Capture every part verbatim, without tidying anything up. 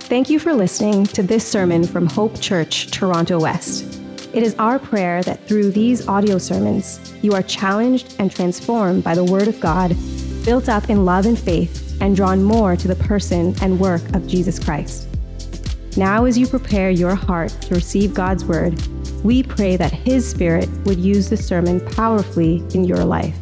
Thank you for listening to this sermon from Hope Church, Toronto West. It is our prayer that through these audio sermons, you are challenged and transformed by the Word of God, built up in love and faith, and drawn more to the person and work of Jesus Christ. Now, as you prepare your heart to receive God's Word, we pray that His Spirit would use the sermon powerfully in your life.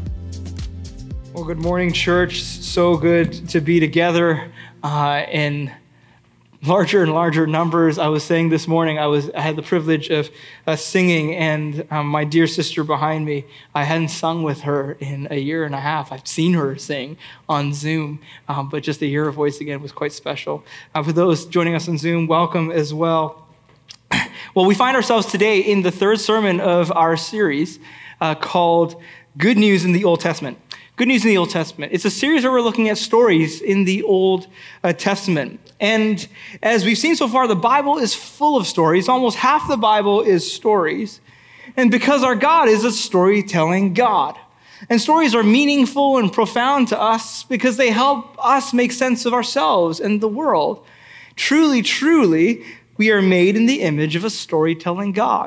Well, good morning, church. So good to be together uh, in larger and larger numbers. I was saying this morning, I was I had the privilege of uh, singing, and um, my dear sister behind me, I hadn't sung with her in a year and a half. I've seen her sing on Zoom, um, but just to hear her voice again was quite special. Uh, for those joining us on Zoom, welcome as well. Well, we find ourselves today in the third sermon of our series uh, called Good News in the Old Testament. Good News in the Old Testament. It's a series where we're looking at stories in the Old uh, Testament. And as we've seen so far, the Bible is full of stories. Almost half the Bible is stories. And because our God is a storytelling God. And stories are meaningful and profound to us because they help us make sense of ourselves and the world. Truly, truly, we are made in the image of a storytelling God.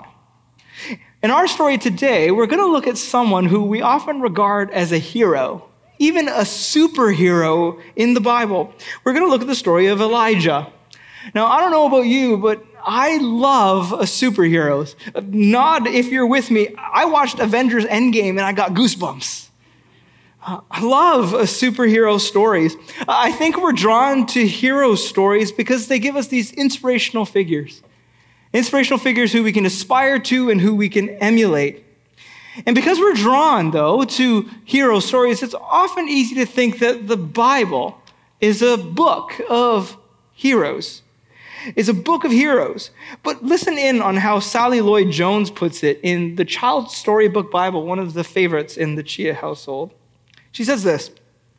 In our story today, we're going to look at someone who we often regard as a hero, even a superhero in the Bible. We're going to look at the story of Elijah. Now, I don't know about you, but I love superheroes. Nod if you're with me. I watched Avengers Endgame and I got goosebumps. Uh, I love uh, superhero stories. I think we're drawn to hero stories because they give us these inspirational figures. Inspirational figures who we can aspire to and who we can emulate. And because we're drawn, though, to hero stories, it's often easy to think that the Bible is a book of heroes. It's a book of heroes. But listen in on how Sally Lloyd Jones puts it in the Child Storybook Bible, one of the favorites in the Chia household. She says this: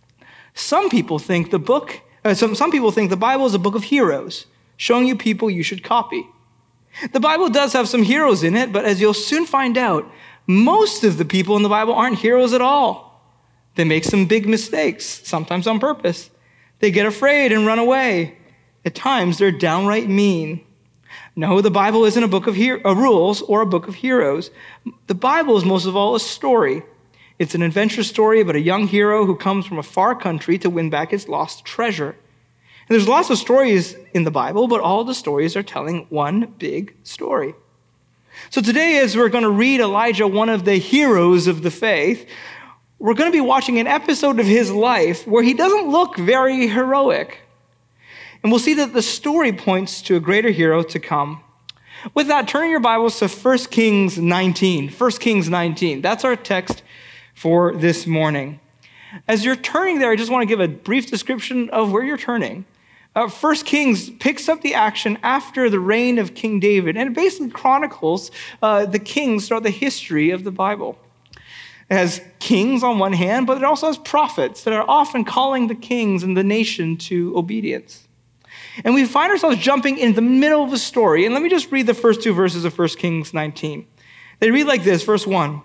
Some people think the book, uh, some, some people think the Bible is a book of heroes, showing you people you should copy. The Bible does have some heroes in it, but as you'll soon find out, most of the people in the Bible aren't heroes at all. They make some big mistakes, sometimes on purpose. They get afraid and run away. At times, they're downright mean. No, the Bible isn't a book of her- uh, rules or a book of heroes. The Bible is most of all a story. It's an adventure story about a young hero who comes from a far country to win back his lost treasure. And there's lots of stories in the Bible, but all the stories are telling one big story. So today, as we're going to read Elijah, one of the heroes of the faith, we're going to be watching an episode of his life where he doesn't look very heroic. And we'll see that the story points to a greater hero to come. With that, turn your Bibles to First Kings nineteen. First Kings nineteen. That's our text for this morning. As you're turning there, I just want to give a brief description of where you're turning. Uh, First Kings picks up the action after the reign of King David, and it basically chronicles uh, the kings throughout the history of the Bible. It has kings on one hand, but it also has prophets that are often calling the kings and the nation to obedience. And we find ourselves jumping in the middle of a story, and let me just read the first two verses of First Kings nineteen. They read like this, verse one.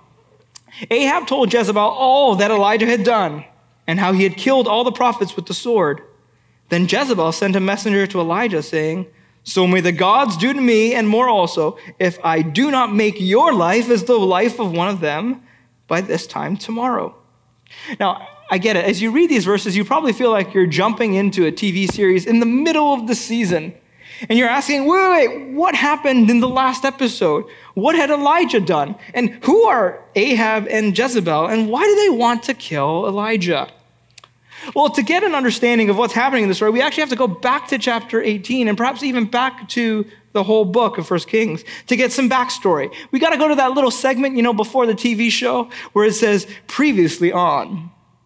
Ahab told Jezebel all that Elijah had done, and how he had killed all the prophets with the sword. Then Jezebel sent a messenger to Elijah saying, So may the gods do to me and more also, if I do not make your life as the life of one of them by this time tomorrow. Now, I get it. As you read these verses, you probably feel like you're jumping into a T V series in the middle of the season. And you're asking, wait, wait, wait, what happened in the last episode? What had Elijah done? And who are Ahab and Jezebel? And why do they want to kill Elijah? Well, to get an understanding of what's happening in the story, we actually have to go back to chapter eighteen and perhaps even back to the whole book of First Kings to get some backstory. We got to go to that little segment, you know, before the T V show where it says previously on.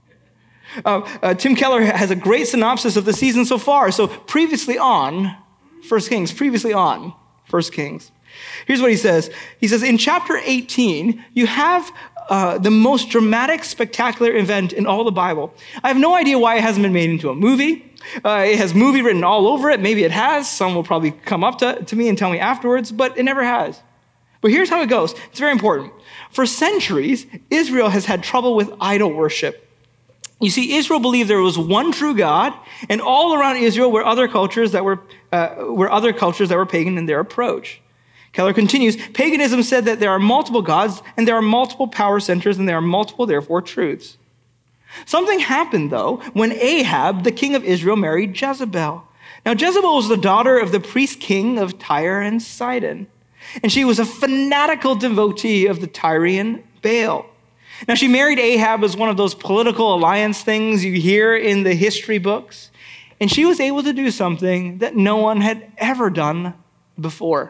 Uh, uh, Tim Keller has a great synopsis of the season so far. So previously on First Kings, previously on First Kings. Here's what he says. He says, in chapter eighteen, you have Uh, the most dramatic, spectacular event in all the Bible. I have no idea why it hasn't been made into a movie. Uh, it has movie written all over it. Maybe it has. Some will probably come up to, to me and tell me afterwards, but it never has. But here's how it goes. It's very important. For centuries, Israel has had trouble with idol worship. You see, Israel believed there was one true God, and all around Israel were other cultures that were, uh, were other cultures that were pagan in their approach. Keller continues, paganism said that there are multiple gods, and there are multiple power centers, and there are multiple, therefore, truths. Something happened, though, when Ahab, the king of Israel, married Jezebel. Now, Jezebel was the daughter of the priest king of Tyre and Sidon, and she was a fanatical devotee of the Tyrian Baal. Now, she married Ahab as one of those political alliance things you hear in the history books, and she was able to do something that no one had ever done before.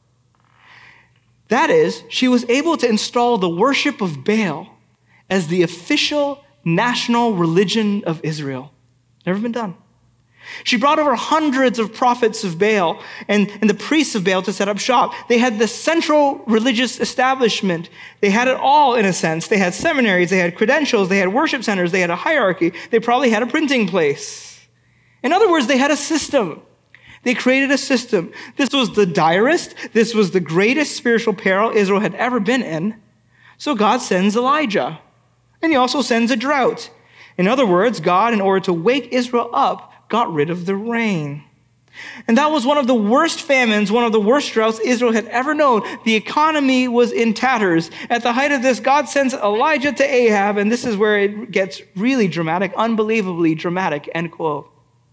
That is, she was able to install the worship of Baal as the official national religion of Israel. Never been done. She brought over hundreds of prophets of Baal and, and the priests of Baal to set up shop. They had the central religious establishment. They had it all, in a sense. They had seminaries, they had credentials, they had worship centers, they had a hierarchy. They probably had a printing place. In other words, they had a system. They created a system. This was the direst, this was the greatest spiritual peril Israel had ever been in. So God sends Elijah. And he also sends a drought. In other words, God, in order to wake Israel up, got rid of the rain. And that was one of the worst famines, one of the worst droughts Israel had ever known. The economy was in tatters. At the height of this, God sends Elijah to Ahab, and this is where it gets really dramatic, unbelievably dramatic, end quote.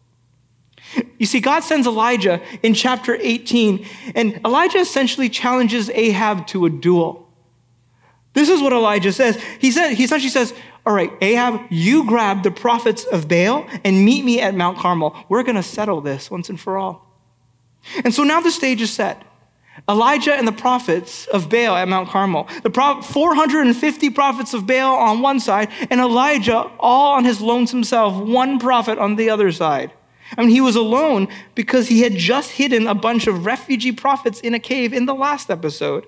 You see, God sends Elijah in chapter eighteen, and Elijah essentially challenges Ahab to a duel. This is what Elijah says. He said, he essentially says, all right, Ahab, you grab the prophets of Baal and meet me at Mount Carmel. We're going to settle this once and for all. And so now the stage is set. Elijah and the prophets of Baal at Mount Carmel. The four hundred fifty prophets of Baal on one side, and Elijah all on his lonesome self, one prophet on the other side. I mean, he was alone because he had just hidden a bunch of refugee prophets in a cave in the last episode.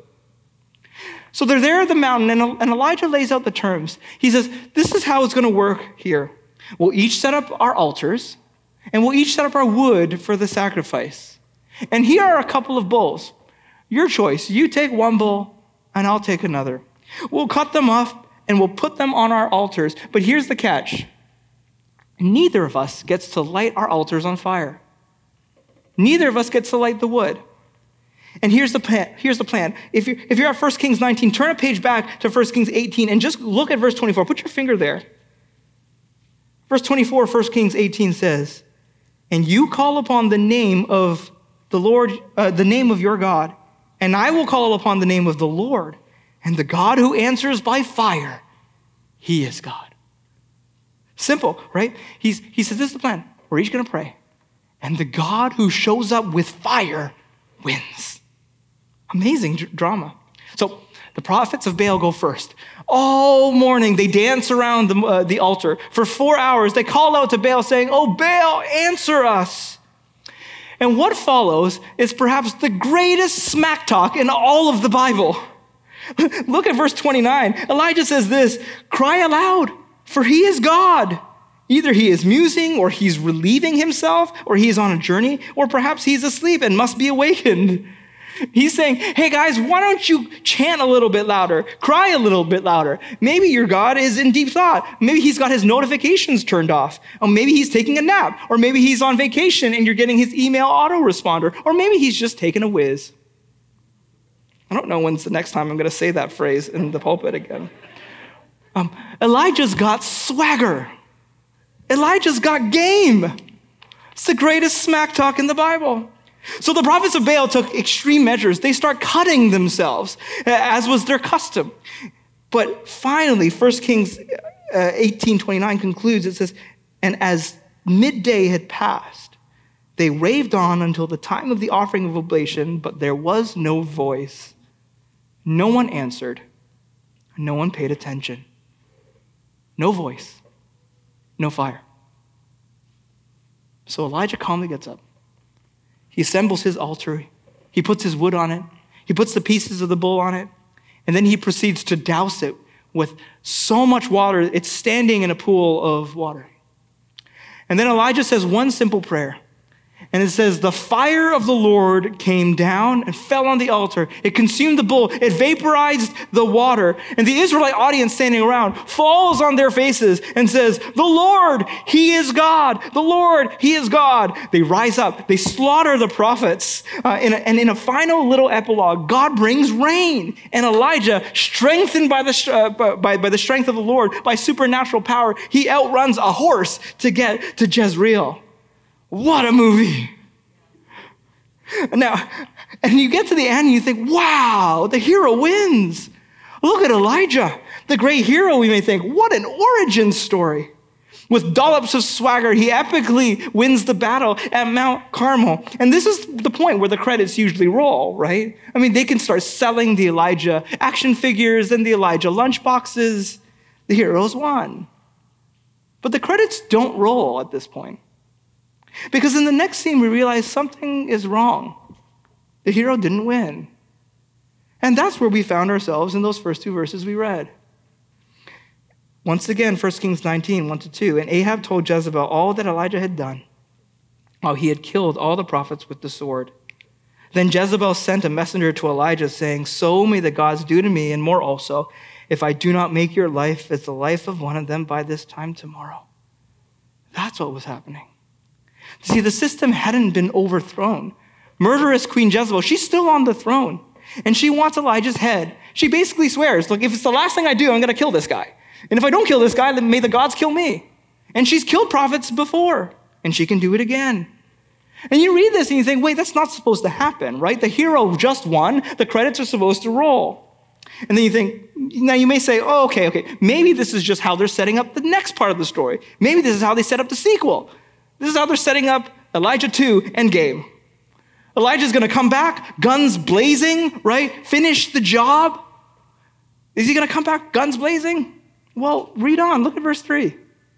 So they're there at the mountain, and Elijah lays out the terms. He says, this is how it's going to work here. We'll each set up our altars, and we'll each set up our wood for the sacrifice. And here are a couple of bulls. Your choice. You take one bull, and I'll take another. We'll cut them up, and we'll put them on our altars. But here's the catch. Neither of us gets to light our altars on fire. Neither of us gets to light the wood. And here's the plan. Here's the plan. If you're, if you're at First Kings nineteen, turn a page back to First Kings eighteen and just look at verse twenty-four. Put your finger there. Verse twenty-four, First Kings eighteen says, and you call upon the name of the Lord, uh, the name of your God, and I will call upon the name of the Lord, and the God who answers by fire, he is God. Simple, right? He's, he says, this is the plan. We're each going to pray. And the God who shows up with fire wins. Amazing d- drama. So the prophets of Baal go first. All morning, they dance around the, uh, the altar. For four hours, they call out to Baal saying, oh, Baal, answer us. And what follows is perhaps the greatest smack talk in all of the Bible. Look at verse twenty-nine. Elijah says this, cry aloud, for he is God. Either he is musing, or he's relieving himself, or he is on a journey, or perhaps he's asleep and must be awakened. He's saying, hey guys, why don't you chant a little bit louder, cry a little bit louder. Maybe your God is in deep thought. Maybe he's got his notifications turned off. Or maybe he's taking a nap. Or maybe he's on vacation and you're getting his email autoresponder. Or maybe he's just taking a whiz. I don't know when's the next time I'm going to say that phrase in the pulpit again. Um, Elijah's got swagger. Elijah's got game. It's the greatest smack talk in the Bible. So the prophets of Baal took extreme measures. They start cutting themselves, as was their custom. But finally, First Kings eighteen twenty-nine concludes, it says, and as midday had passed, they raved on until the time of the offering of oblation, but there was no voice. No one answered. No one paid attention. No voice. No fire. So Elijah calmly gets up. He assembles his altar. He puts his wood on it. He puts the pieces of the bull on it. And then he proceeds to douse it with so much water, it's standing in a pool of water. And then Elijah says one simple prayer. And it says, the fire of the Lord came down and fell on the altar. It consumed the bull. It vaporized the water. And the Israelite audience standing around falls on their faces and says, the Lord, he is God. The Lord, he is God. They rise up. They slaughter the prophets. Uh, in a, and in a final little epilogue, God brings rain. And Elijah, strengthened by the, uh, by, by the strength of the Lord, by supernatural power, he outruns a horse to get to Jezreel. What a movie. Now, and you get to the end and you think, wow, the hero wins. Look at Elijah, the great hero, we may think. What an origin story. With dollops of swagger, he epically wins the battle at Mount Carmel. And this is the point where the credits usually roll, right? I mean, they can start selling the Elijah action figures and the Elijah lunchboxes. The heroes won. But the credits don't roll at this point. Because in the next scene, we realize something is wrong. The hero didn't win. And that's where we found ourselves in those first two verses we read. Once again, First Kings nineteen, one to two. And Ahab told Jezebel all that Elijah had done, how he had killed all the prophets with the sword. Then Jezebel sent a messenger to Elijah saying, so may the gods do to me and more also, if I do not make your life as the life of one of them by this time tomorrow. That's what was happening. See, the system hadn't been overthrown. Murderous Queen Jezebel, she's still on the throne. And she wants Elijah's head. She basically swears, look, if it's the last thing I do, I'm going to kill this guy. And if I don't kill this guy, then may the gods kill me. And she's killed prophets before. And she can do it again. And you read this and you think, wait, that's not supposed to happen, right? The hero just won. The credits are supposed to roll. And then you think, now you may say, oh, okay, okay. Maybe this is just how they're setting up the next part of the story. Maybe this is how they set up the sequel. This is how they're setting up Elijah two Endgame. Elijah's going to come back, guns blazing, right? Finish the job. Is he going to come back guns blazing? Well, read on. Look at verse three.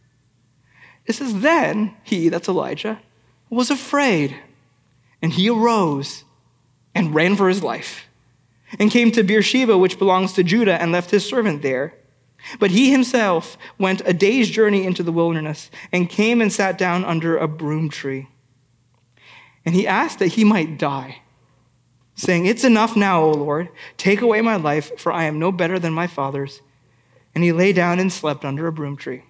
It says, then he, that's Elijah, was afraid, and he arose and ran for his life and came to Beersheba, which belongs to Judah, and left his servant there. But he himself went a day's journey into the wilderness and came and sat down under a broom tree. And he asked that he might die, saying, it's enough now, O Lord. Take away my life, for I am no better than my fathers. And he lay down and slept under a broom tree.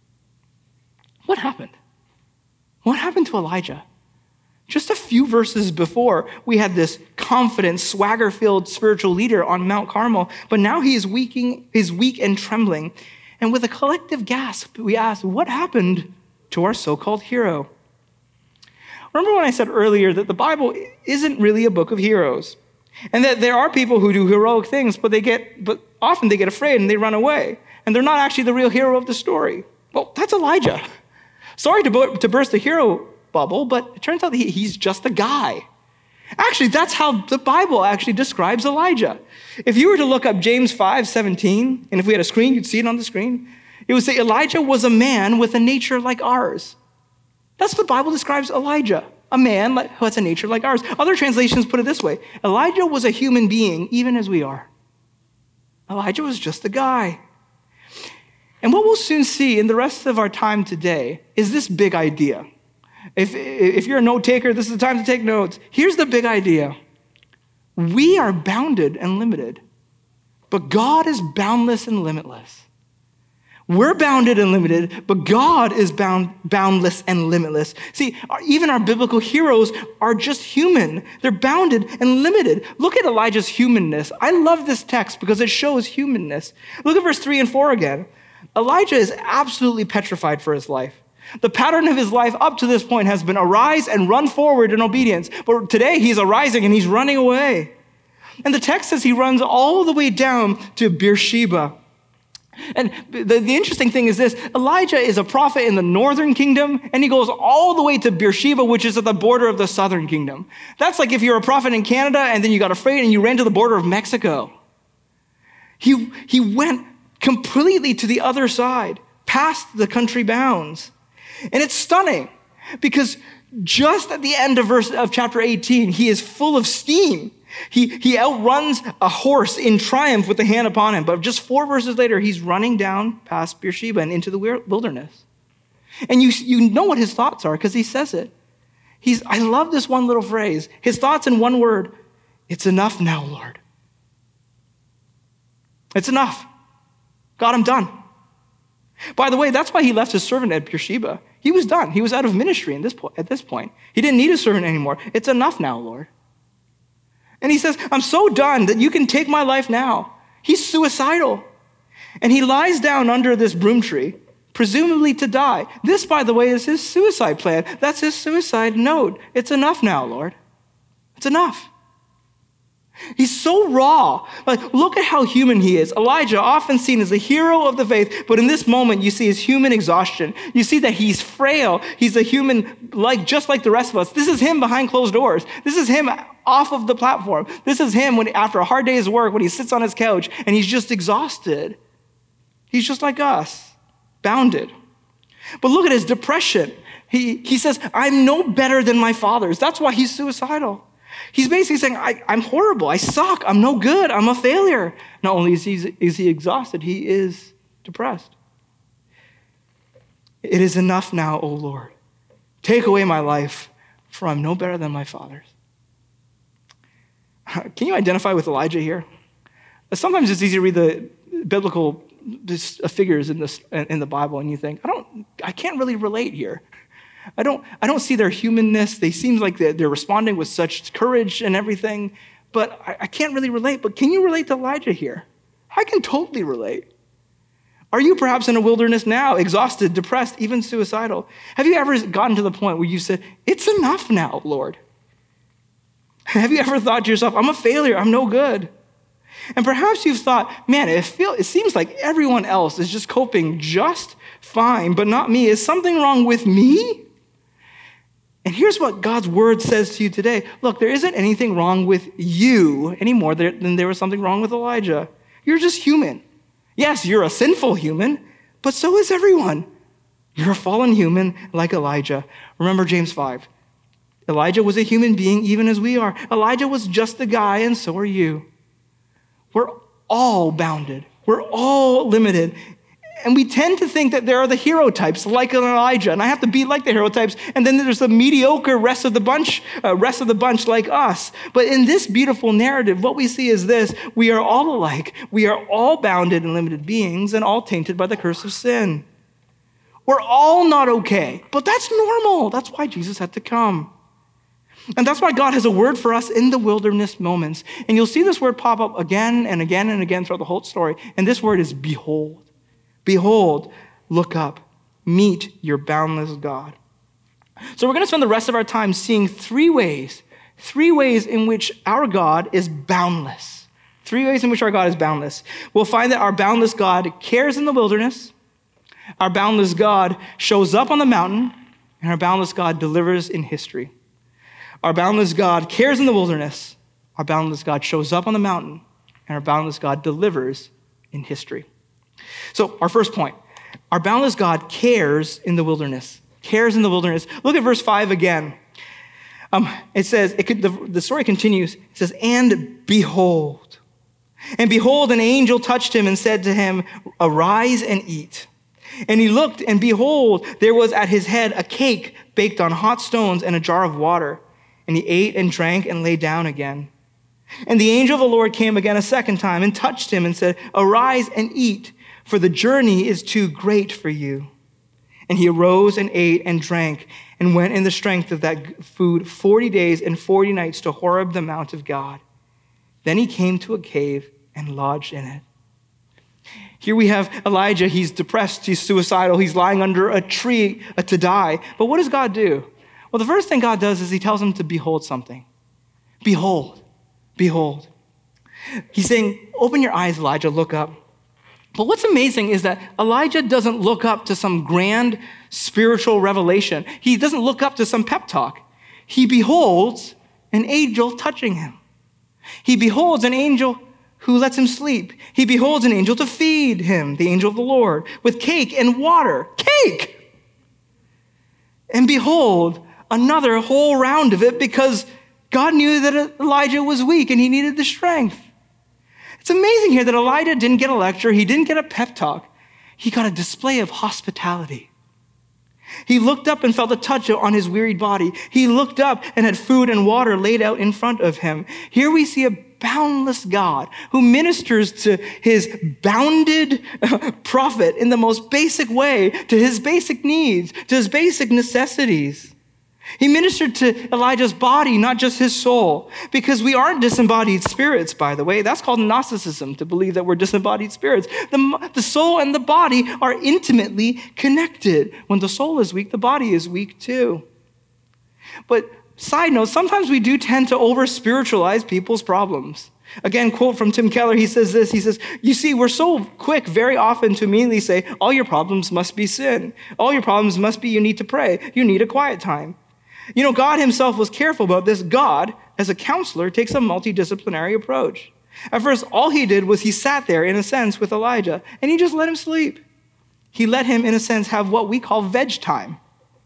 What happened? What happened to Elijah? Just a few verses before, we had this confident, swagger-filled spiritual leader on Mount Carmel, but now he is weak, is weak and trembling. And with a collective gasp, we ask, what happened to our so-called hero? Remember when I said earlier that the Bible isn't really a book of heroes, and that there are people who do heroic things, but they get, but often they get afraid and they run away, and they're not actually the real hero of the story. Well, that's Elijah. Sorry to, bo- to burst the hero bubble, but it turns out that he, he's just a guy. Actually, that's how the Bible actually describes Elijah. If you were to look up James five seventeen, and if we had a screen, you'd see it on the screen, it would say Elijah was a man with a nature like ours. That's what the Bible describes Elijah, a man who has a nature like ours. Other translations put it this way: Elijah was a human being, even as we are. Elijah was just a guy. And what we'll soon see in the rest of our time today is this big idea. If, if you're a note taker, this is the time to take notes. Here's the big idea. We are bounded and limited, but God is boundless and limitless. We're bounded and limited, but God is bound, boundless and limitless. See, our, even our biblical heroes are just human. They're bounded and limited. Look at Elijah's humanness. I love this text because it shows humanness. Look at verse three and four again. Elijah is absolutely petrified for his life. The pattern of his life up to this point has been arise and run forward in obedience. But today he's arising and he's running away. And the text says he runs all the way down to Beersheba. And the, the interesting thing is this: Elijah is a prophet in the northern kingdom, and he goes all the way to Beersheba, which is at the border of the southern kingdom. That's like if you're a prophet in Canada and then you got afraid and you ran to the border of Mexico. He, he went completely to the other side, past the country bounds. And it's stunning because just at the end of verse of chapter eighteen, he is full of steam. He, he outruns a horse in triumph with the hand upon him. But just four verses later, he's running down past Beersheba and into the wilderness. And you, you know what his thoughts are because he says it. He's, I love this one little phrase. His thoughts in one word, it's enough now, Lord. It's enough. God, I'm done. By the way, that's why he left his servant at Beersheba. He was done. He was out of ministry in this po- at this point. He didn't need a servant anymore. It's enough now, Lord. And he says, I'm so done that you can take my life now. He's suicidal. And he lies down under this broom tree, presumably to die. This, by the way, is his suicide plan. That's his suicide note. It's enough now, Lord. It's enough. He's so raw. Like, look at how human he is. Elijah, often seen as a hero of the faith, but in this moment, you see his human exhaustion. You see that he's frail. He's a human, like just like the rest of us. This is him behind closed doors. This is him off of the platform. This is him when, after a hard day's work, when he sits on his couch and he's just exhausted. He's just like us, bounded. But look at his depression. He, he says, I'm no better than my fathers. That's why he's suicidal. He's basically saying, I, I'm horrible. I suck. I'm no good. I'm a failure. Not only is he, is he exhausted, he is depressed. It is enough now, O Lord. Take away my life, for I'm no better than my fathers. Can you identify with Elijah here? Sometimes it's easy to read the biblical figures in, this, in the Bible, and you think, I don't, I can't really relate here. I don't, I don't see their humanness. They seem like they're, they're responding with such courage and everything, but I, I can't really relate. But can you relate to Elijah here? I can totally relate. Are you perhaps in a wilderness now, exhausted, depressed, even suicidal? Have you ever gotten to the point where you said, it's enough now, Lord? Have you ever thought to yourself, I'm a failure, I'm no good? And perhaps you've thought, man, it, feel, it seems like everyone else is just coping just fine, but not me. Is something wrong with me? And here's what God's word says to you today. Look, there isn't anything wrong with you anymore than there was something wrong with Elijah. You're just human. Yes, you're a sinful human, but so is everyone. You're a fallen human like Elijah. Remember James five. Elijah was a human being even as we are. Elijah was just a guy, and so are you. We're all bounded. We're all limited. And we tend to think that there are the hero types like an Elijah, and I have to be like the hero types, and then there's the mediocre rest of the bunch, uh, rest of the bunch like us. But in this beautiful narrative, what we see is this: we are all alike. We are all bounded and limited beings, and all tainted by the curse of sin. We're all not okay, but that's normal. That's why Jesus had to come. And that's why God has a word for us in the wilderness moments. And you'll see this word pop up again and again and again throughout the whole story. And this word is behold. Behold, look up, meet your boundless God. So we're going to spend the rest of our time seeing three ways, three ways in which our God is boundless. Three ways in which our God is boundless. We'll find that our boundless God cares in the wilderness, our boundless God shows up on the mountain, and our boundless God delivers in history. Our boundless God cares in the wilderness, our boundless God shows up on the mountain, and our boundless God delivers in history. So our first point, our boundless God cares in the wilderness, cares in the wilderness. Look at verse five again. Um, it says, it could, the, the story continues, it says, and behold. And behold, an angel touched him and said to him, arise and eat. And he looked, and behold, there was at his head a cake baked on hot stones and a jar of water. And he ate and drank and lay down again. And the angel of the Lord came again a second time and touched him and said, arise and eat, for the journey is too great for you. And he arose and ate and drank and went in the strength of that food forty days and forty nights to Horeb, the mount of God. Then he came to a cave and lodged in it. Here we have Elijah. He's depressed. He's suicidal. He's lying under a tree to die. But what does God do? Well, the first thing God does is he tells him to behold something. Behold, behold. He's saying, open your eyes, Elijah, look up. But what's amazing is that Elijah doesn't look up to some grand spiritual revelation. He doesn't look up to some pep talk. He beholds an angel touching him. He beholds an angel who lets him sleep. He beholds an angel to feed him, the angel of the Lord, with cake and water. Cake! And behold, another whole round of it, because God knew that Elijah was weak and he needed the strength. It's amazing here that Elijah didn't get a lecture. He didn't get a pep talk. He got a display of hospitality. He looked up and felt a touch on his wearied body. He looked up and had food and water laid out in front of him. Here we see a boundless God who ministers to his bounded prophet in the most basic way, to his basic needs, to his basic necessities. He ministered to Elijah's body, not just his soul, because we aren't disembodied spirits, by the way. That's called Gnosticism, to believe that we're disembodied spirits. The, the soul and the body are intimately connected. When the soul is weak, the body is weak too. But side note, sometimes we do tend to over-spiritualize people's problems. Again, quote from Tim Keller, he says this, he says, you see, we're so quick very often to immediately say, all your problems must be sin. All your problems must be you need to pray. You need a quiet time. You know, God himself was careful about this. God, as a counselor, takes a multidisciplinary approach. At first, all he did was he sat there, in a sense, with Elijah, and he just let him sleep. He let him, in a sense, have what we call veg time.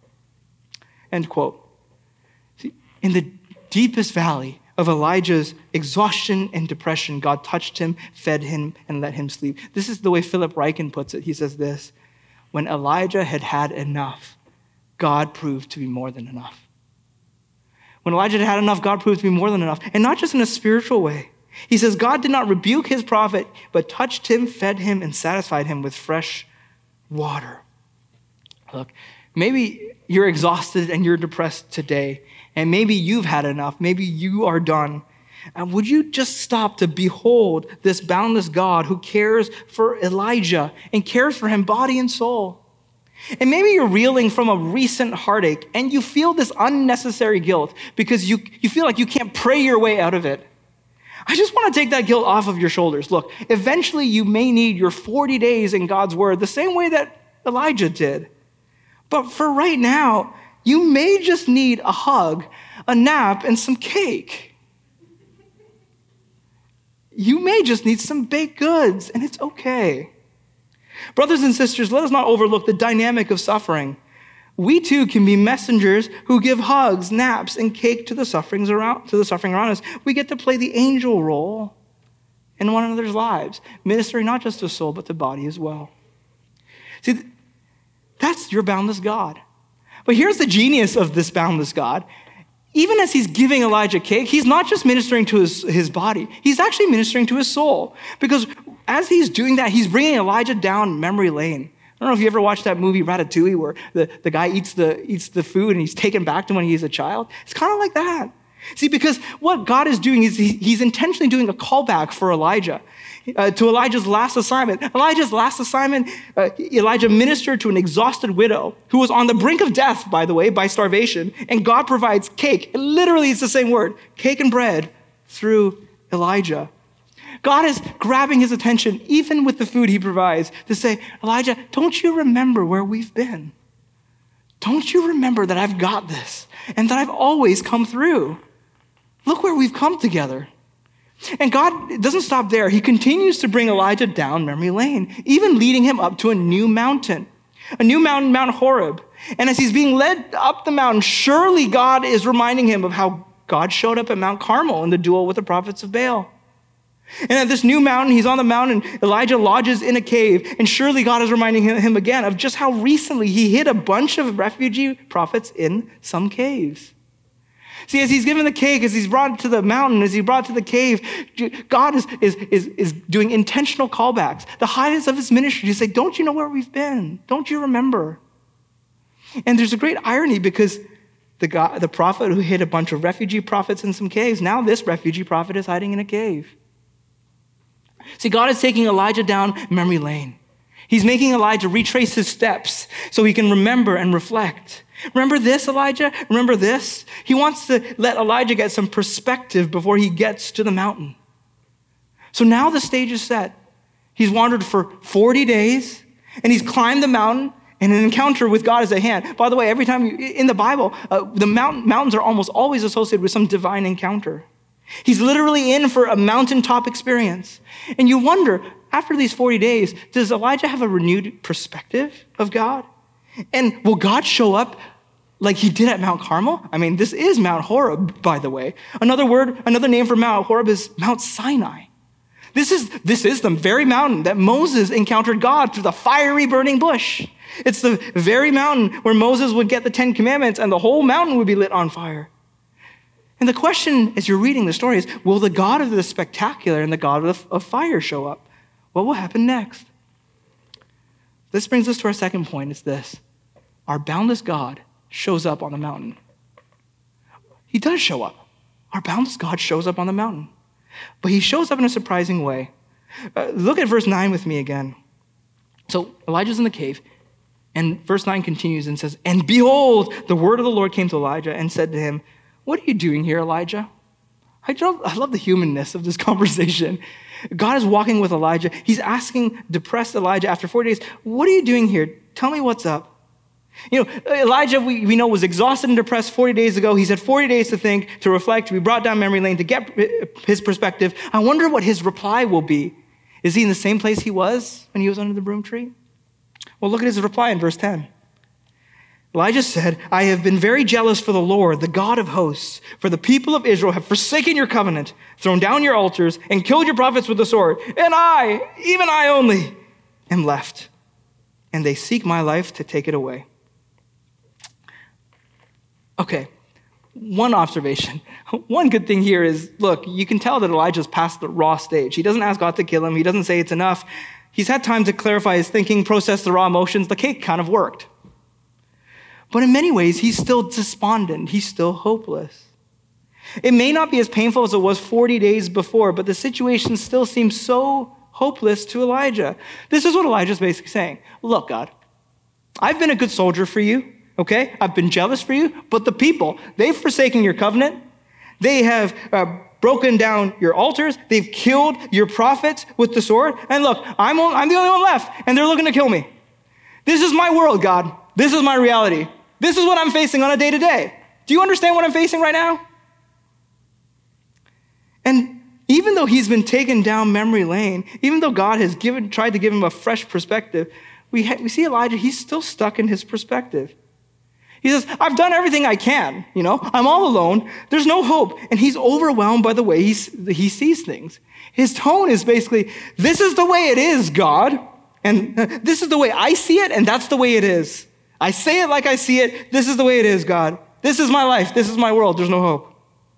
End quote. See, in the deepest valley of Elijah's exhaustion and depression, God touched him, fed him, and let him sleep. This is the way Philip Ryken puts it. He says this, when Elijah had had enough, God proved to be more than enough. When Elijah had had enough, God proved to be more than enough. And not just in a spiritual way. He says, God did not rebuke his prophet, but touched him, fed him, and satisfied him with fresh water. Look, maybe you're exhausted and you're depressed today, and maybe you've had enough. Maybe you are done. And would you just stop to behold this boundless God who cares for Elijah and cares for him body and soul? And maybe you're reeling from a recent heartache and you feel this unnecessary guilt because you, you feel like you can't pray your way out of it. I just want to take that guilt off of your shoulders. Look, eventually you may need your forty days in God's word the same way that Elijah did. But for right now, you may just need a hug, a nap, and some cake. You may just need some baked goods, and it's okay. Brothers and sisters, let us not overlook the dynamic of suffering. We too can be messengers who give hugs, naps, and cake to the sufferings around, to the suffering around us. We get to play the angel role in one another's lives, ministering not just to soul, but to body as well. See, that's your boundless God. But here's the genius of this boundless God. Even as he's giving Elijah cake, he's not just ministering to his, his body. He's actually ministering to his soul. Because as he's doing that, he's bringing Elijah down memory lane. I don't know if you ever watched that movie Ratatouille where the, the guy eats the, eats the food and he's taken back to when he's a child. It's kind of like that. See, because what God is doing is he, he's intentionally doing a callback for Elijah, uh, to Elijah's last assignment. Elijah's last assignment, uh, Elijah ministered to an exhausted widow who was on the brink of death, by the way, by starvation, and God provides cake. And literally, it's the same word, cake and bread, through Elijah. God is grabbing his attention, even with the food he provides, to say, Elijah, don't you remember where we've been? Don't you remember that I've got this and that I've always come through? Look where we've come together. And God doesn't stop there. He continues to bring Elijah down memory lane, even leading him up to a new mountain, a new mountain, Mount Horeb. And as he's being led up the mountain, surely God is reminding him of how God showed up at Mount Carmel in the duel with the prophets of Baal. And at this new mountain, he's on the mountain, Elijah lodges in a cave, and surely God is reminding him again of just how recently he hid a bunch of refugee prophets in some caves. See, as he's given the cake, as he's brought to the mountain, as he's brought to the cave, God is, is, is, is doing intentional callbacks. The highlights of his ministry, to say, don't you know where we've been? Don't you remember? And there's a great irony because the, God, the prophet who hid a bunch of refugee prophets in some caves, now this refugee prophet is hiding in a cave. See, God is taking Elijah down memory lane. He's making Elijah retrace his steps so he can remember and reflect. Remember this, Elijah? Remember this? He wants to let Elijah get some perspective before he gets to the mountain. So now the stage is set. He's wandered for forty days, and he's climbed the mountain, and an encounter with God is at hand. By the way, every time you, in the Bible, uh, the mountain, mountains are almost always associated with some divine encounter. He's literally in for a mountaintop experience. And you wonder, after these forty days, does Elijah have a renewed perspective of God? And will God show up like he did at Mount Carmel? I mean, this is Mount Horeb, by the way. Another word, another name for Mount Horeb is Mount Sinai. This is, this is the very mountain that Moses encountered God through the fiery burning bush. It's the very mountain where Moses would get the Ten Commandments and the whole mountain would be lit on fire. And the question as you're reading the story is, will the God of the spectacular and the God of, of fire show up? What will happen next? This brings us to our second point. It's this. Our boundless God shows up on the mountain. He does show up. Our boundless God shows up on the mountain. But he shows up in a surprising way. Uh, look at verse nine with me again. So Elijah's in the cave, and verse nine continues and says, and behold, the word of the Lord came to Elijah and said to him, what are you doing here, Elijah? I love, I love the humanness of this conversation. God is walking with Elijah. He's asking depressed Elijah after forty days, what are you doing here? Tell me what's up. You know, Elijah, we, we know, was exhausted and depressed forty days ago. He's had forty days to think, to reflect, to be brought down memory lane, to get his perspective. I wonder what his reply will be. Is he in the same place he was when he was under the broom tree? Well, look at his reply in verse ten. Elijah said, I have been very jealous for the Lord, the God of hosts, for the people of Israel have forsaken your covenant, thrown down your altars, and killed your prophets with the sword. And I, even I only, am left. And they seek my life to take it away. Okay, one observation. One good thing here is, look, you can tell that Elijah's past the raw stage. He doesn't ask God to kill him. He doesn't say it's enough. He's had time to clarify his thinking, process the raw emotions. The cake kind of worked. But in many ways, he's still despondent. He's still hopeless. It may not be as painful as it was forty days before, but the situation still seems so hopeless to Elijah. This is what Elijah's basically saying. Look, God, I've been a good soldier for you, okay? I've been jealous for you, but the people, they've forsaken your covenant. They have uh, broken down your altars. They've killed your prophets with the sword. And look, I'm, I'm the only one left, and they're looking to kill me. This is my world, God. This is my reality. This is what I'm facing on a day-to-day. Do you understand what I'm facing right now? And even though he's been taken down memory lane, even though God has given, tried to give him a fresh perspective, we, ha- we see Elijah, he's still stuck in his perspective. He says, I've done everything I can, you know, I'm all alone, there's no hope. And he's overwhelmed by the way he's, he sees things. His tone is basically, this is the way it is, God. And this is the way I see it, and that's the way it is. I say it like I see it. This is the way it is, God. This is my life. This is my world. There's no hope.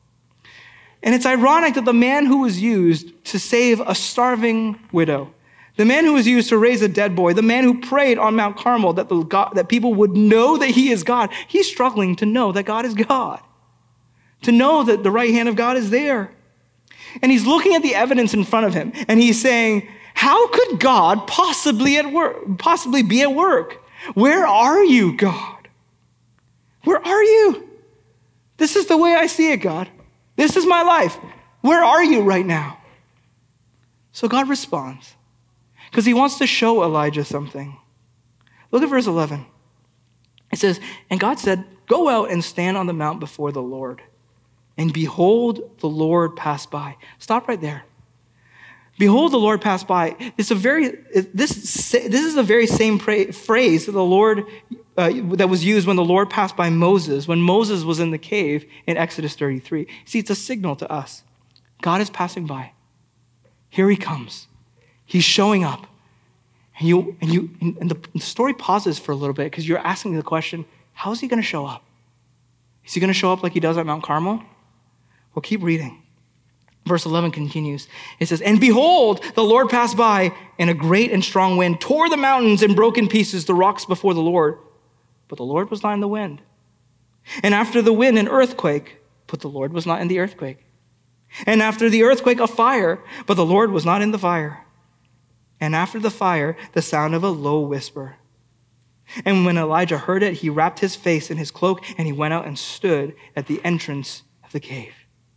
And it's ironic that the man who was used to save a starving widow, the man who was used to raise a dead boy, the man who prayed on Mount Carmel that, the God, that people would know that he is God, he's struggling to know that God is God, to know that the right hand of God is there. And he's looking at the evidence in front of him, and he's saying, how could God possibly at work, possibly be at work? Where are you, God? Where are you? This is the way I see it, God. This is my life. Where are you right now? So God responds because he wants to show Elijah something. Look at verse eleven. It says, and God said, go out and stand on the mount before the Lord. And behold, the Lord passed by. Stop right there. Behold, the Lord passed by. It's a very this this is the very same pra- phrase that the Lord uh, that was used when the Lord passed by Moses, when Moses was in the cave in Exodus thirty-three. See, it's a signal to us. God is passing by. Here he comes. He's showing up, and you and you and the story pauses for a little bit because you're asking the question: how is he going to show up? Is he going to show up like he does at Mount Carmel? Well, keep reading. Verse eleven continues. It says, and behold, the Lord passed by, and a great and strong wind tore the mountains and broke in pieces the rocks before the Lord. But the Lord was not in the wind. And after the wind, an earthquake, but the Lord was not in the earthquake. And after the earthquake, a fire, but the Lord was not in the fire. And after the fire, the sound of a low whisper. And when Elijah heard it, he wrapped his face in his cloak, and he went out and stood at the entrance of the cave.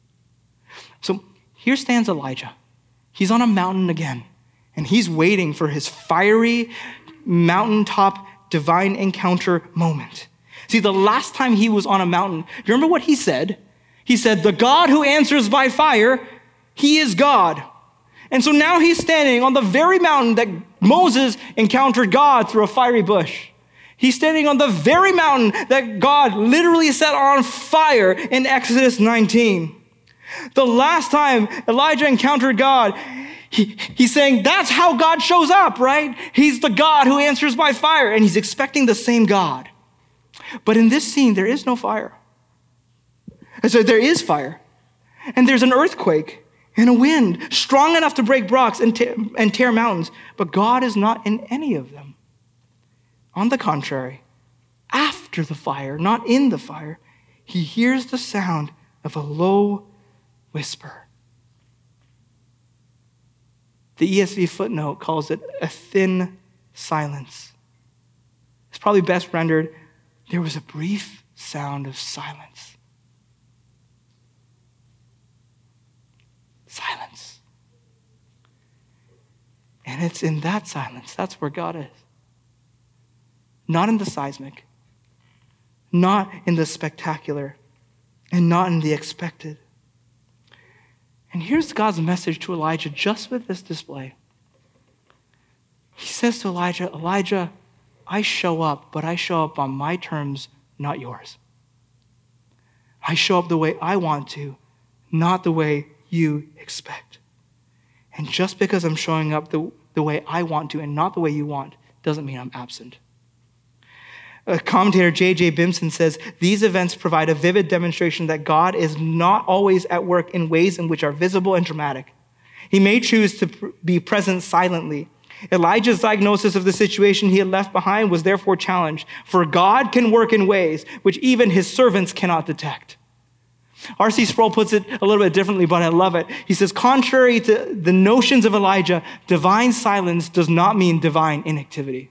So here stands Elijah. He's on a mountain again, and he's waiting for his fiery mountaintop divine encounter moment. See, the last time he was on a mountain, do you remember what he said? He said, the God who answers by fire, he is God. And so now he's standing on the very mountain that Moses encountered God through a fiery bush. He's standing on the very mountain that God literally set on fire in Exodus nineteen. The last time Elijah encountered God, He, he's saying that's how God shows up, right? He's the God who answers by fire, and he's expecting the same God. But in this scene, there is no fire. And so there is fire, and there's an earthquake and a wind strong enough to break rocks and, te- and tear mountains, but God is not in any of them. On the contrary, after the fire, not in the fire, he hears the sound of a low whisper. The E S V footnote calls it a thin silence. It's probably best rendered, there was a brief sound of silence. Silence. And it's in that silence, that's where God is. Not in the seismic, not in the spectacular, and not in the expected. And here's God's message to Elijah just with this display. He says to Elijah, Elijah, I show up, but I show up on my terms, not yours. I show up the way I want to, not the way you expect. And just because I'm showing up the, the way I want to and not the way you want, doesn't mean I'm absent. A commentator, J J Bimson, says, these events provide a vivid demonstration that God is not always at work in ways in which are visible and dramatic. He may choose to pr- be present silently. Elijah's diagnosis of the situation he had left behind was therefore challenged, for God can work in ways which even his servants cannot detect. R C Sproul puts it a little bit differently, but I love it. He says, contrary to the notions of Elijah, divine silence does not mean divine inactivity.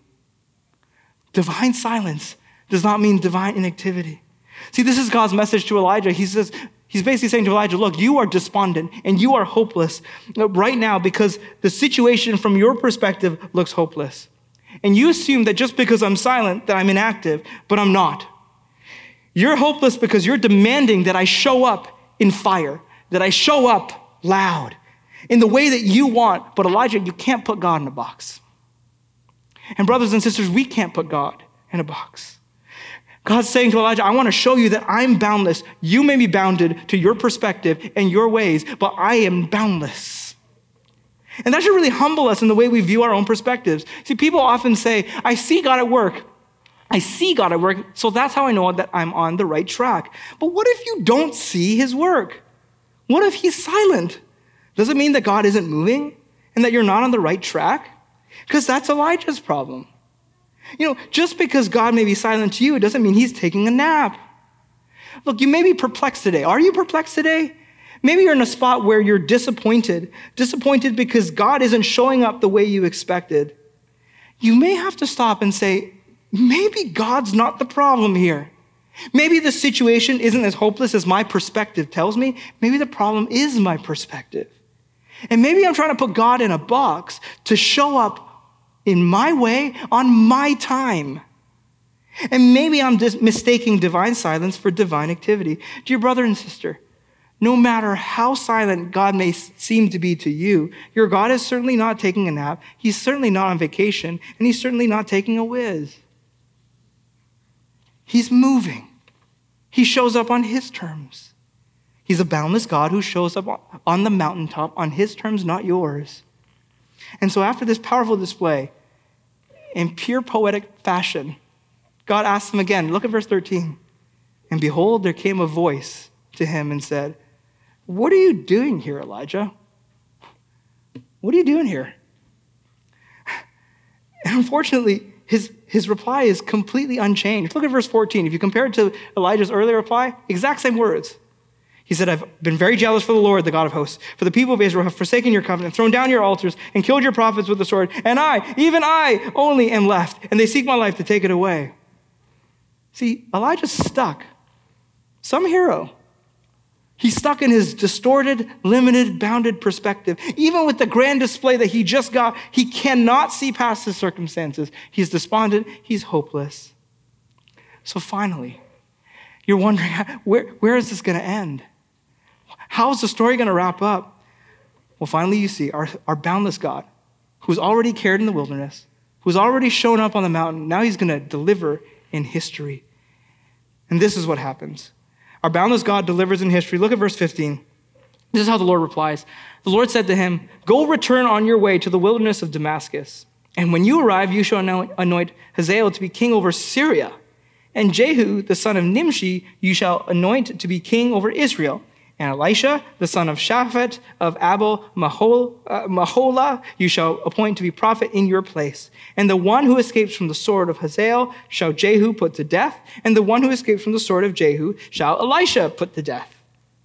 Divine silence does not mean divine inactivity. See, this is God's message to Elijah. He says, he's basically saying to Elijah, look, you are despondent and you are hopeless right now because the situation from your perspective looks hopeless. And you assume that just because I'm silent, that I'm inactive, but I'm not. You're hopeless because you're demanding that I show up in fire, that I show up loud, in the way that you want. But Elijah, you can't put God in a box. And brothers and sisters, we can't put God in a box. God's saying to Elijah, I want to show you that I'm boundless. You may be bounded to your perspective and your ways, but I am boundless. And that should really humble us in the way we view our own perspectives. See, people often say, I see God at work. I see God at work, so that's how I know that I'm on the right track. But what if you don't see his work? What if he's silent? Does it mean that God isn't moving and that you're not on the right track? Because that's Elijah's problem. You know, just because God may be silent to you, it doesn't mean he's taking a nap. Look, you may be perplexed today. Are you perplexed today? Maybe you're in a spot where you're disappointed. Disappointed because God isn't showing up the way you expected. You may have to stop and say, maybe God's not the problem here. Maybe the situation isn't as hopeless as my perspective tells me. Maybe the problem is my perspective. And maybe I'm trying to put God in a box to show up in my way on my time. And maybe I'm just mistaking divine silence for divine activity. Dear brother and sister, no matter how silent God may seem to be to you, your God is certainly not taking a nap. He's certainly not on vacation, and he's certainly not taking a whiz. He's moving. He shows up on his terms. He's a boundless God who shows up on the mountaintop on his terms, not yours. And so after this powerful display, in pure poetic fashion, God asks him again, look at verse thirteen. And behold, there came a voice to him and said, what are you doing here, Elijah? What are you doing here? And unfortunately, his, his reply is completely unchanged. Look at verse fourteen. If you compare it to Elijah's earlier reply, exact same words. He said, I've been very jealous for the Lord, the God of hosts. For the people of Israel have forsaken your covenant, thrown down your altars, and killed your prophets with the sword. And I, even I, only am left, and they seek my life to take it away. See, Elijah's stuck. Some hero. He's stuck in his distorted, limited, bounded perspective. Even with the grand display that he just got, he cannot see past his circumstances. He's despondent. He's hopeless. So finally, you're wondering, where, where is this going to end? How is the story going to wrap up? Well, finally you see our, our boundless God, who's already cared in the wilderness, who's already shown up on the mountain. Now he's going to deliver in history. And this is what happens. Our boundless God delivers in history. Look at verse fifteen. This is how the Lord replies. The Lord said to him, "Go return on your way to the wilderness of Damascus. And when you arrive, you shall anoint Hazael to be king over Syria. And Jehu, the son of Nimshi, you shall anoint to be king over Israel. And Elisha, the son of Shaphat of Abel Mahol, uh, Mahola, you shall appoint to be prophet in your place. And the one who escapes from the sword of Hazael shall Jehu put to death. And the one who escapes from the sword of Jehu shall Elisha put to death."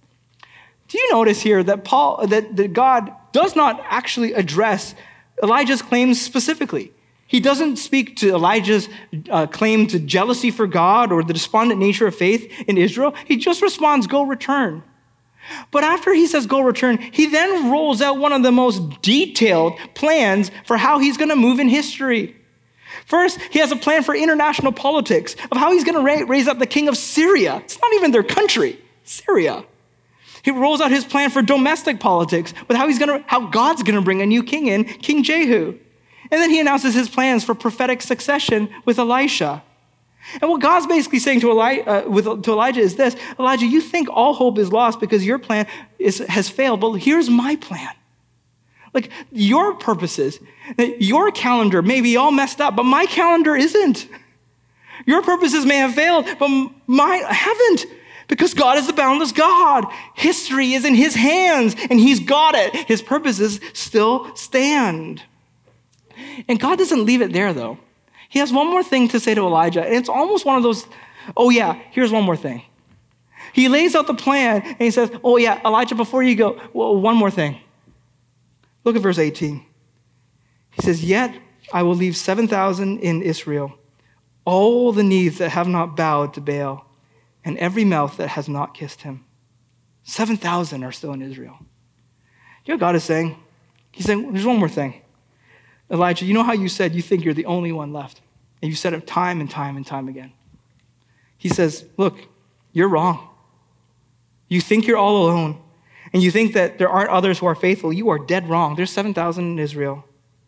Do you notice here that Paul, that, that God does not actually address Elijah's claims specifically? He doesn't speak to Elijah's uh, claim to jealousy for God or the despondent nature of faith in Israel. He just responds, "Go return." But after he says, "Go return," he then rolls out one of the most detailed plans for how he's going to move in history. First, he has a plan for international politics of how he's going to raise up the king of Syria. It's not even their country, Syria. He rolls out his plan for domestic politics with how he's going to, how God's going to bring a new king in, King Jehu. And then he announces his plans for prophetic succession with Elisha. And what God's basically saying to, Eli, uh, with, to Elijah is this: Elijah, you think all hope is lost because your plan is, has failed, but here's my plan. Like, your purposes, your calendar may be all messed up, but my calendar isn't. Your purposes may have failed, but mine haven't. Because God is the boundless God. History is in his hands, and he's got it. His purposes still stand. And God doesn't leave it there, though. He has one more thing to say to Elijah, and it's almost one of those, oh yeah, here's one more thing. He lays out the plan, and he says, oh yeah, Elijah, before you go, well, one more thing. Look at verse eighteen. He says, "Yet I will leave seven thousand in Israel, all the knees that have not bowed to Baal, and every mouth that has not kissed him." seven thousand are still in Israel. You know what God is saying? He's saying, there's one more thing. Elijah, you know how you said you think you're the only one left? And you said it time and time and time again. He says, look, you're wrong. You think you're all alone, and you think that there aren't others who are faithful. You are dead wrong. There's seven thousand in Israel.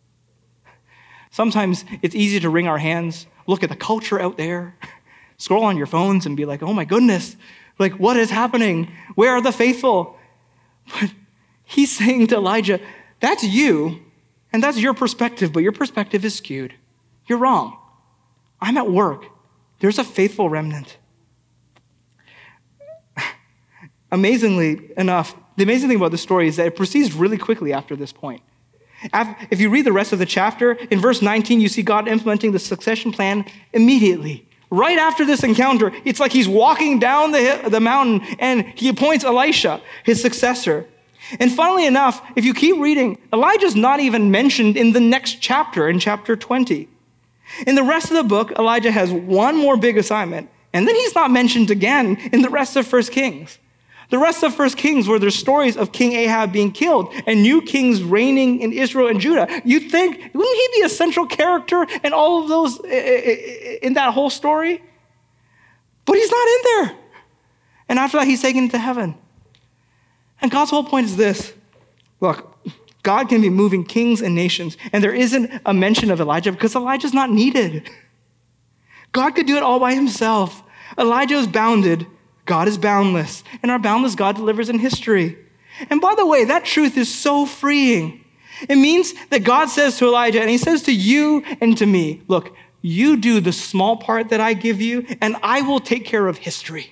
Sometimes it's easy to wring our hands, look at the culture out there, scroll on your phones and be like, oh my goodness, like what is happening? Where are the faithful? But he's saying to Elijah, that's you, and that's your perspective, but your perspective is skewed. You're wrong. I'm at work. There's a faithful remnant. Amazingly enough, the amazing thing about this story is that it proceeds really quickly after this point. If you read the rest of the chapter, in verse nineteen, you see God implementing the succession plan immediately. Right after this encounter, it's like he's walking down the, the mountain and he appoints Elisha, his successor. And funnily enough, if you keep reading, Elijah's not even mentioned in the next chapter, in chapter twenty. In the rest of the book, Elijah has one more big assignment, and then he's not mentioned again in the rest of First Kings. The rest of First Kings were there's stories of King Ahab being killed and new kings reigning in Israel and Judah. You'd think, wouldn't he be a central character in all of those, in that whole story? But he's not in there. And after that, he's taken to heaven. And God's whole point is this. Look, God can be moving kings and nations, and there isn't a mention of Elijah because Elijah's not needed. God could do it all by himself. Elijah is bounded. God is boundless, and our boundless God delivers in history. And by the way, that truth is so freeing. It means that God says to Elijah, and he says to you and to me, look, you do the small part that I give you, and I will take care of history.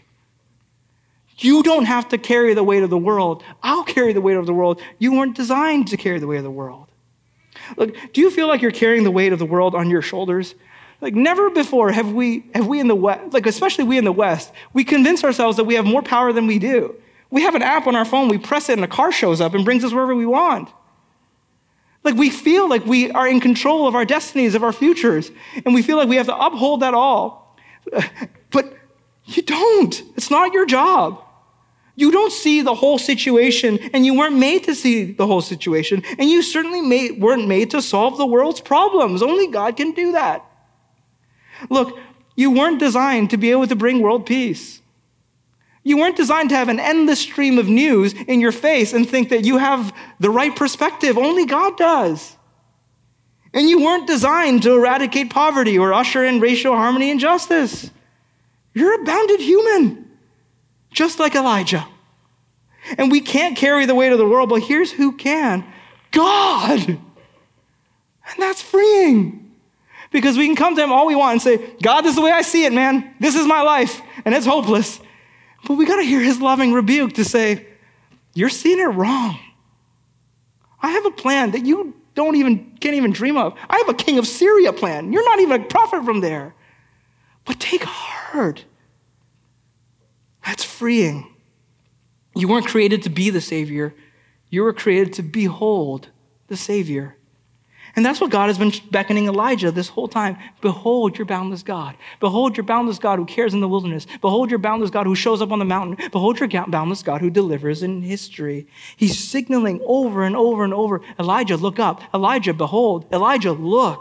You don't have to carry the weight of the world. I'll carry the weight of the world. You weren't designed to carry the weight of the world. Look, do you feel like you're carrying the weight of the world on your shoulders? Like never before have we, have we in the West, like especially we in the West, we convince ourselves that we have more power than we do. We have an app on our phone, we press it and a car shows up and brings us wherever we want. Like we feel like we are in control of our destinies, of our futures, and we feel like we have to uphold that all. But you don't. It's not your job. You don't see the whole situation, and you weren't made to see the whole situation, and you certainly made, weren't made to solve the world's problems. Only God can do that. Look, you weren't designed to be able to bring world peace. You weren't designed to have an endless stream of news in your face and think that you have the right perspective. Only God does. And you weren't designed to eradicate poverty or usher in racial harmony and justice. You're a bounded human, just like Elijah. And we can't carry the weight of the world, but here's who can. God. And that's freeing. Because we can come to him all we want and say, God, this is the way I see it, man. This is my life, and it's hopeless. But we got to hear his loving rebuke to say, you're seeing it wrong. I have a plan that you don't even, can't even dream of. I have a king of Syria plan. You're not even a prophet from there. But take heart. That's freeing. You weren't created to be the Savior. You were created to behold the Savior. And that's what God has been beckoning Elijah this whole time. Behold your boundless God. Behold your boundless God who cares in the wilderness. Behold your boundless God who shows up on the mountain. Behold your boundless God who delivers in history. He's signaling over and over and over, Elijah, look up. Elijah, behold. Elijah, look.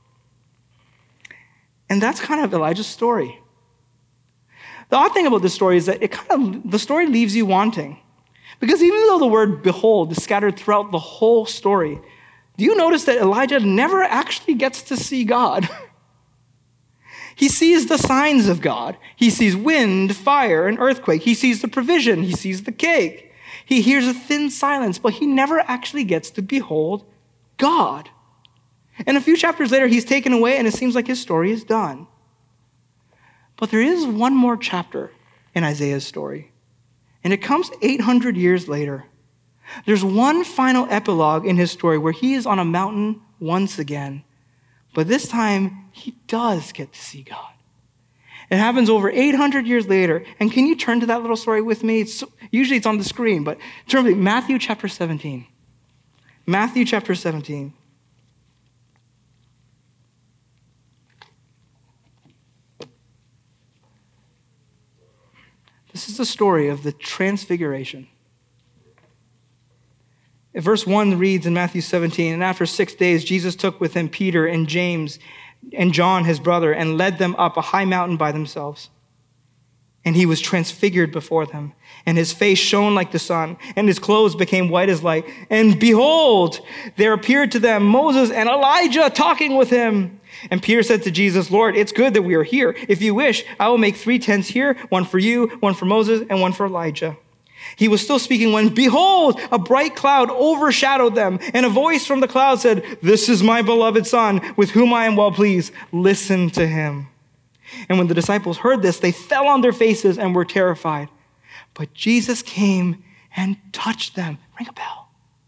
And that's kind of Elijah's story. The odd thing about this story is that it kind of, the story leaves you wanting. Because even though the word behold is scattered throughout the whole story, do you notice that Elijah never actually gets to see God? He sees the signs of God. He sees wind, fire, and earthquake. He sees the provision. He sees the cake. He hears a thin silence, but he never actually gets to behold God. And a few chapters later, he's taken away, and it seems like his story is done. But there is one more chapter in Isaiah's story, and it comes eight hundred years later. There's one final epilogue in his story where he is on a mountain once again, but this time he does get to see God. It happens over eight hundred years later, and can you turn to that little story with me? It's, usually it's on the screen, but turn to Matthew chapter seventeen. Matthew chapter seventeen. This is the story of the transfiguration. Verse one reads in Matthew seventeen, and after six days, Jesus took with him Peter and James and John, his brother, and led them up a high mountain by themselves. And he was transfigured before them, and his face shone like the sun, and his clothes became white as light. And behold, there appeared to them Moses and Elijah talking with him. And Peter said to Jesus, Lord, it's good that we are here. If you wish, I will make three tents here, one for you, one for Moses, and one for Elijah. He was still speaking when, behold, a bright cloud overshadowed them, and a voice from the cloud said, this is my beloved Son, with whom I am well pleased. Listen to him. And when the disciples heard this, they fell on their faces and were terrified. But Jesus came and touched them. Ring a bell.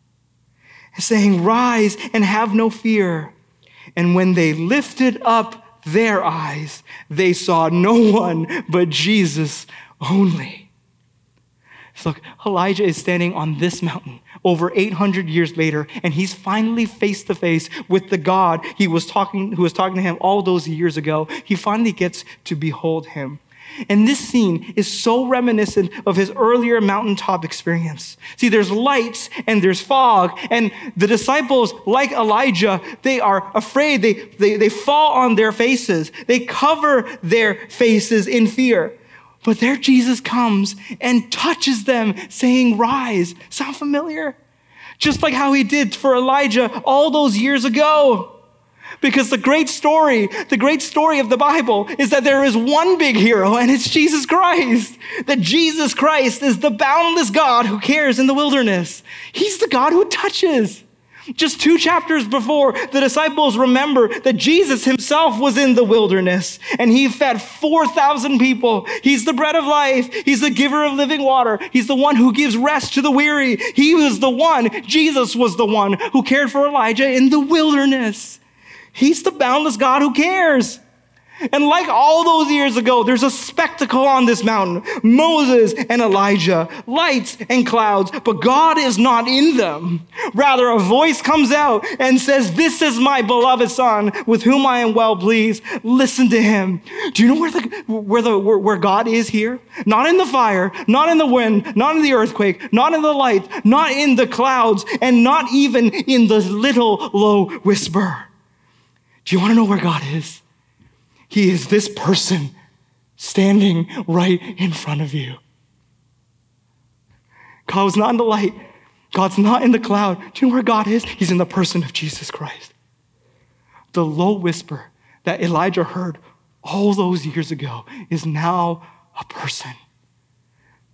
Saying, rise and have no fear. And when they lifted up their eyes, they saw no one but Jesus only. So look, Elijah is standing on this mountain over eight hundred years later, and he's finally face to face with the God he was talking, who was talking to him all those years ago. He finally gets to behold him. And this scene is so reminiscent of his earlier mountaintop experience. See, there's lights and there's fog, and the disciples, like Elijah, they are afraid. They, they, they fall on their faces. They cover their faces in fear. But there Jesus comes and touches them, saying, rise. Sound familiar? Just like how he did for Elijah all those years ago. Because the great story, the great story of the Bible is that there is one big hero, and it's Jesus Christ. That Jesus Christ is the boundless God who cares in the wilderness. He's the God who touches. Just two chapters before, the disciples remember that Jesus himself was in the wilderness, and he fed four thousand people. He's the bread of life. He's the giver of living water. He's the one who gives rest to the weary. He was the one, Jesus was the one who cared for Elijah in the wilderness. He's the boundless God who cares. And like all those years ago, there's a spectacle on this mountain. Moses and Elijah, lights and clouds, but God is not in them. Rather, a voice comes out and says, this is my beloved Son, with whom I am well pleased. Listen to him. Do you know where the, where the, where, where God is here? Not in the fire, not in the wind, not in the earthquake, not in the light, not in the clouds, and not even in the little low whisper. Do you want to know where God is? He is this person standing right in front of you. God's not in the light. God's not in the cloud. Do you know where God is? He's in the person of Jesus Christ. The low whisper that Elijah heard all those years ago is now a person.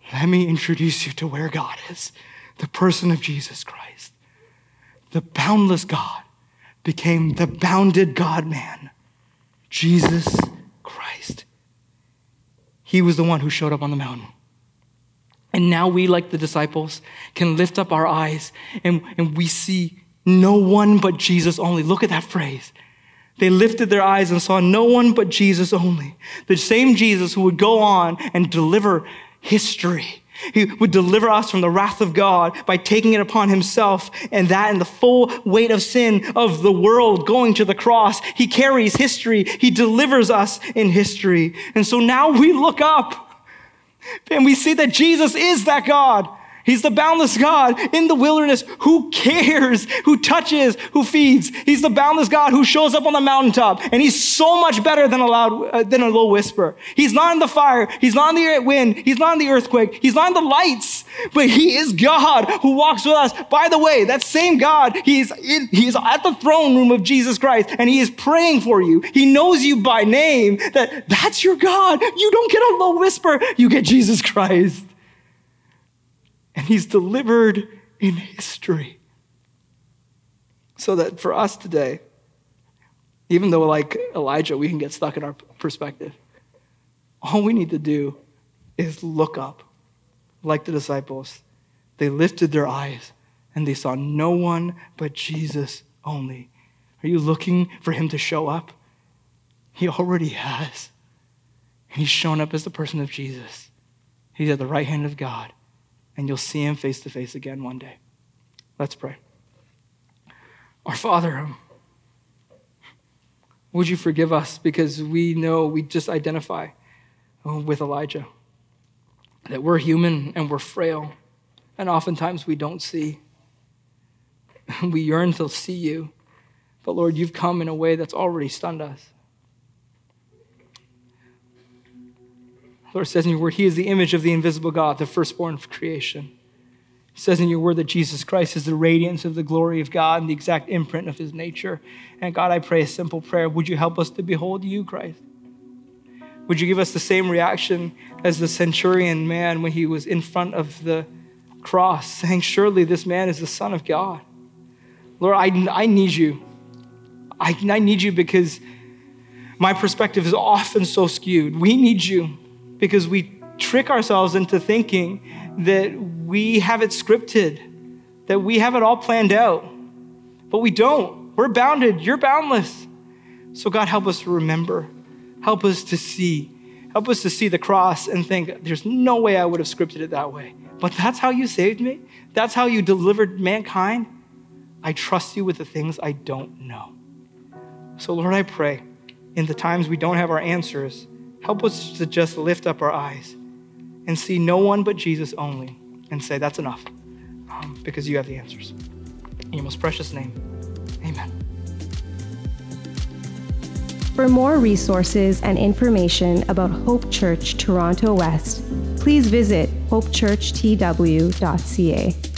let me introduce you to where God is, the person of Jesus Christ. The boundless God became the bounded God-man, Jesus Christ. He was the one who showed up on the mountain. And now we, like the disciples, can lift up our eyes and, and we see no one but Jesus only. Look at that phrase. They lifted their eyes and saw no one but Jesus only. The same Jesus who would go on and deliver history. He would deliver us from the wrath of God by taking it upon himself, and that in the full weight of sin of the world going to the cross. He carries history. He delivers us in history. And so now we look up and we see that Jesus is that God. He's the boundless God in the wilderness who cares, who touches, who feeds. He's the boundless God who shows up on the mountaintop, and he's so much better than a loud, uh, than a low whisper. He's not in the fire. He's not in the wind. He's not in the earthquake. He's not in the lights, but he is God who walks with us. By the way, that same God, he's in, he's at the throne room of Jesus Christ, and he is praying for you. He knows you by name. That that's your God. You don't get a low whisper. You get Jesus Christ. And he's delivered in history. So that for us today, even though like Elijah, we can get stuck in our perspective, all we need to do is look up like the disciples. They lifted their eyes and they saw no one but Jesus only. Are you looking for him to show up? He already has. And he's shown up as the person of Jesus. He's at the right hand of God. And you'll see him face to face again one day. Let's pray. Our Father, um, would you forgive us because we know we just identify uh, with Elijah, that we're human and we're frail, and oftentimes we don't see. We yearn to see you, but Lord, you've come in a way that's already stunned us. The Lord says in your word, he is the image of the invisible God, the firstborn of creation. It says in your word that Jesus Christ is the radiance of the glory of God and the exact imprint of his nature. And God, I pray a simple prayer. Would you help us to behold you, Christ? Would you give us the same reaction as the centurion man when he was in front of the cross, saying, surely this man is the Son of God. Lord, I, I need you. I, I need you because my perspective is often so skewed. We need you. Because we trick ourselves into thinking that we have it scripted, that we have it all planned out. But we don't. We're bounded. You're boundless. So God, help us to remember. Help us to see. Help us to see the cross and think, there's no way I would have scripted it that way. But that's how you saved me. That's how you delivered mankind. I trust you with the things I don't know. So Lord, I pray in the times we don't have our answers, help us to just lift up our eyes and see no one but Jesus only and say, that's enough, um, because you have the answers. In your most precious name, amen. For more resources and information about Hope Church Toronto West, please visit hope church t w dot c a.